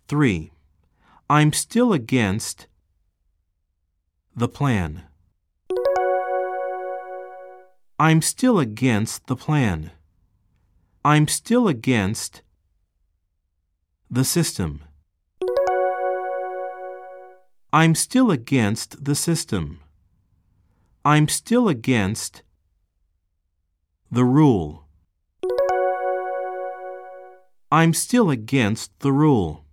3. I'm still against the plan. I'm still against the plan. I'm still against the system. I'm still against the system. I'm still against the rule. I'm still against the rule.